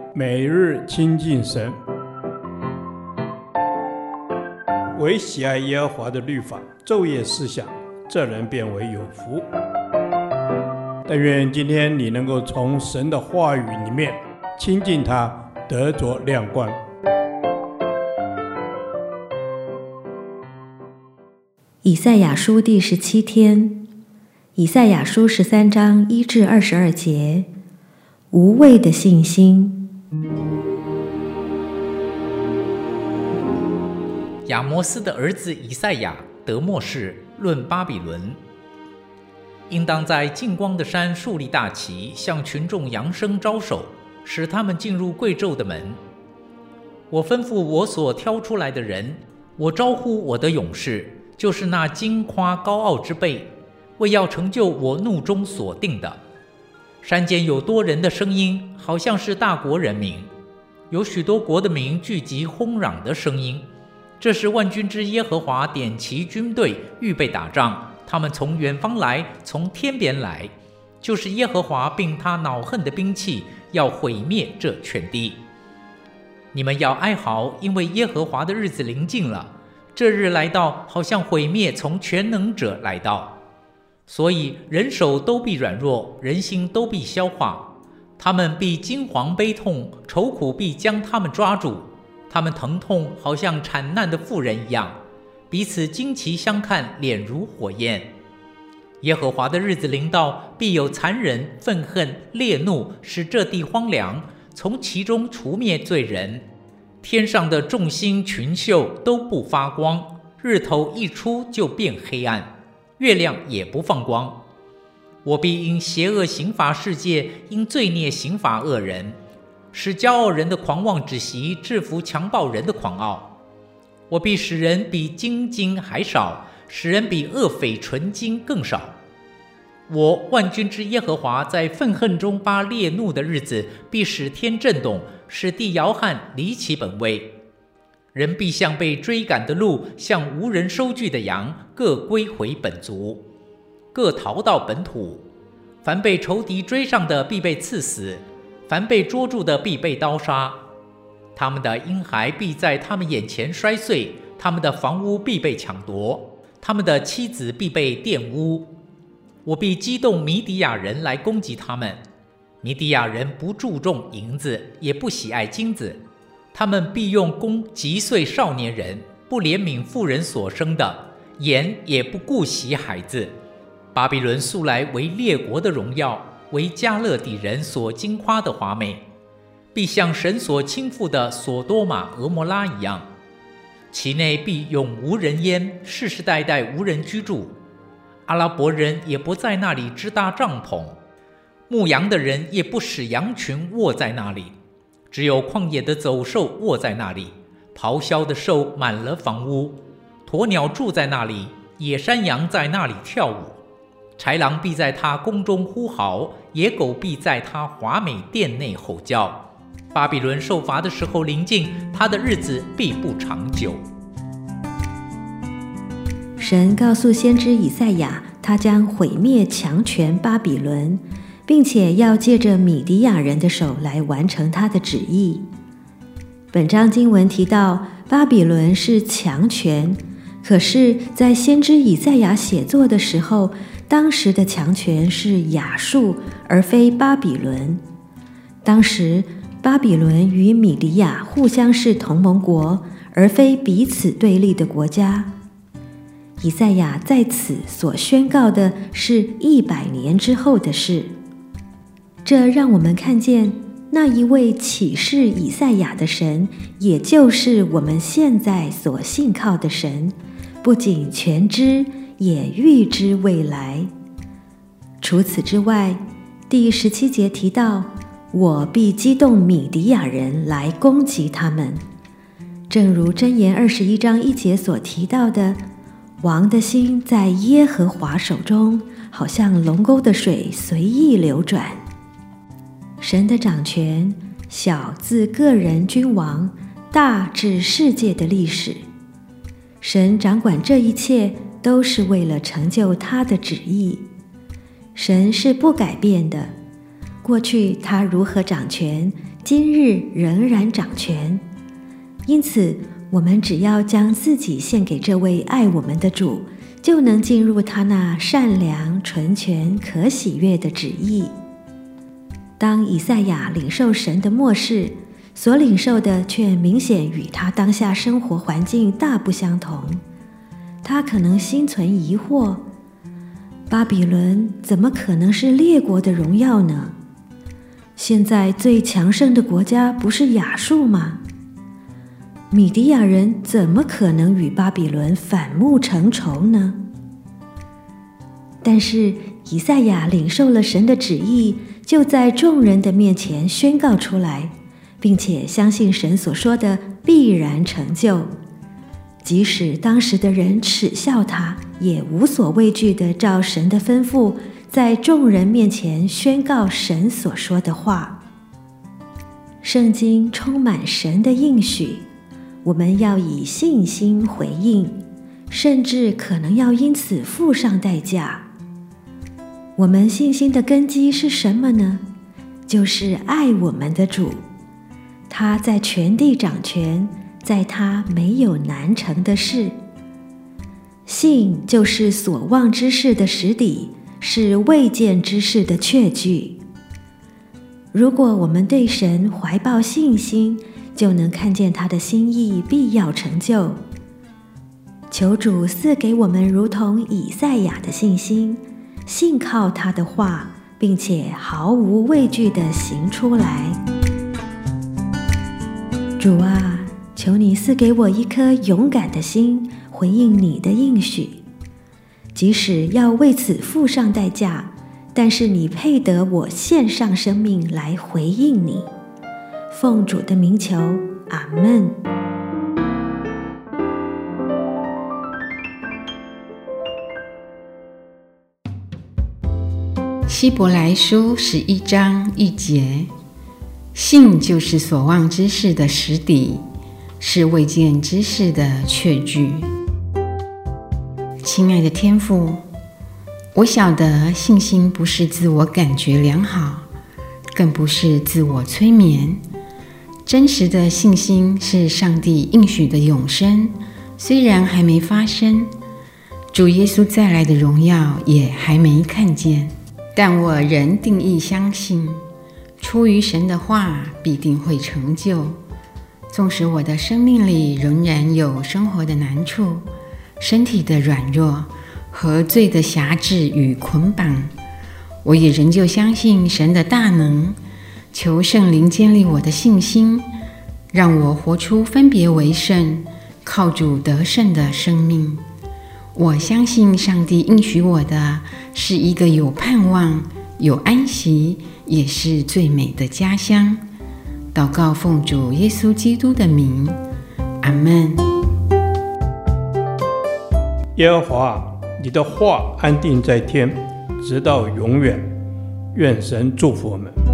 每日亲近神，唯喜爱耶和华的律法，昼夜思想，这人变为有福。但愿今天你能够从神的话语里面亲近他，得着亮光。 以赛亚书第17天，以赛亚书13章1至22节，无畏的信心。 亚摩斯的儿子以赛亚得默示论巴比伦，应当在近光的山树立大旗，向群众扬声招手，使他们进入贵胄的门。我吩咐我所挑出来的人，我招呼我的勇士，就是那矜夸高傲之辈，为要成就我怒中所定的。山间有多人的声音，好像是大国人民，有许多国的民聚集轰嚷的声音。这是万军之耶和华点齐军队，预备打仗。他们从远方来，从天边来，就是耶和华并他恼恨的兵器，要毁灭这全地。你们要哀嚎，因为耶和华的日子临近了。这日来到，好像毁灭从全能者来到。所以人手都必软弱，人心都必消化。他们必惊惶悲痛，愁苦必将他们抓住。他们疼痛好像产难的妇人一样，彼此惊奇相看，脸如火焰。耶和华的日子临到，必有残忍、愤恨、烈怒，使这地荒凉，从其中除灭罪人。天上的众星群宿都不发光，日头一出就变黑暗，月亮也不放光。我必因邪恶刑罚世界，因罪孽刑罚恶人，使骄傲人的狂妄止息，制服强暴人的狂傲。我必使人比精金还少，使人比恶匪纯金更少。我万军之耶和华在愤恨中发烈怒的日子，必使天震动，使地摇撼，离其本位。人必像被追赶的鹿，像无人收据的羊，各归回本族，各逃到本土。凡被仇敌追上的必被刺死，凡被捉住的必被刀杀。他们的婴孩必在他们眼前摔碎，他们的房屋必被抢夺，他们的妻子必被玷污。我必激动米底亚人来攻击他们。米底亚人不注重银子，也不喜爱金子，他们必用弓击碎少年人，不怜悯妇人所生的，眼也不顾惜孩子。巴比伦素来为列国的荣耀，为加勒底人所惊夸的华美，必像神所倾覆的所多玛、俄摩拉一样，其内必永无人烟，世世代代无人居住。阿拉伯人也不在那里支搭帐篷，牧羊的人也不使羊群卧在那里，只有旷野的走兽卧在那里，咆哮的兽满了房屋，鸵鸟住在那里，野山羊在那里跳舞。豺狼必在他宫中呼嚎，野狗必在他华美殿内吼叫。巴比伦受罚的时候临近，他的日子必不长久。 神告诉先知以赛亚，他将毁灭强权巴比伦，并且要借着米底亚人的手来完成他的旨意。本章经文提到巴比伦是强权，可是在先知以赛亚写作的时候，当时的强权是亚述，而非巴比伦。当时巴比伦与米底亚互相是同盟国，而非彼此对立的国家。以赛亚在此所宣告的是100年之后的事，这让我们看见那一位启示以赛亚的神，也就是我们现在所信靠的神，不仅全知，也预知未来。除此之外，第17节提到，我必激动米底亚人来攻击他们，正如箴言21章1节所提到的，王的心在耶和华手中，好像龙沟的水随意流转。神的掌权，小自个人君王，大至世界的历史。神掌管这一切，都是为了成就他的旨意。神是不改变的， 过去他如何掌权，今日仍然掌权。因此，我们只要将自己献给这位爱我们的主，就能进入他那善良、纯全、可喜悦的旨意。当以赛亚领受神的默示，所领受的却明显与他当下生活环境大不相同。他可能心存疑惑：巴比伦怎么可能是列国的荣耀呢？现在最强盛的国家不是亚述吗？米迪亚人怎么可能与巴比伦反目成仇呢？但是以赛亚领受了神的旨意，就在众人的面前宣告出来，并且相信神所说的必然成就。即使当时的人耻笑他，也无所畏惧地照神的吩咐，在众人面前宣告神所说的话。圣经充满神的应许，我们要以信心回应，甚至可能要因此付上代价。我们信心的根基是什么呢？就是爱我们的主，他在全地掌权，在他没有难成的事。信就是所望之事的实底，是未见之事的确据。如果我们对神怀抱信心，就能看见他的心意必要成就。求主赐给我们如同以赛亚的信心，信靠他的话，并且毫无畏惧地行出来。主啊，求你赐给我一颗勇敢的心，回应你的应许。即使要为此付上代价，但是你配得我献上生命来回应你。奉主的名求，阿们。 希伯来书11章1节，信就是所望之事的实底，是未见之事的确据。亲爱的天父，我晓得信心不是自我感觉良好，更不是自我催眠。真实的信心是上帝应许的永生，虽然还没发生，主耶稣再来的荣耀也还没看见，但我仍定义相信，出于神的话必定会成就。纵使我的生命里仍然有生活的难处，身体的软弱和罪的辖制与捆绑，我也仍旧相信神的大能。求圣灵建立我的信心，让我活出分别为圣、靠主得胜的生命。我相信上帝应许我的是一个有盼望、有安息，也是最美的家乡。祷告奉主耶稣基督的名，阿们。 耶和华，你的话安定在天，直到永远。愿神祝福我们。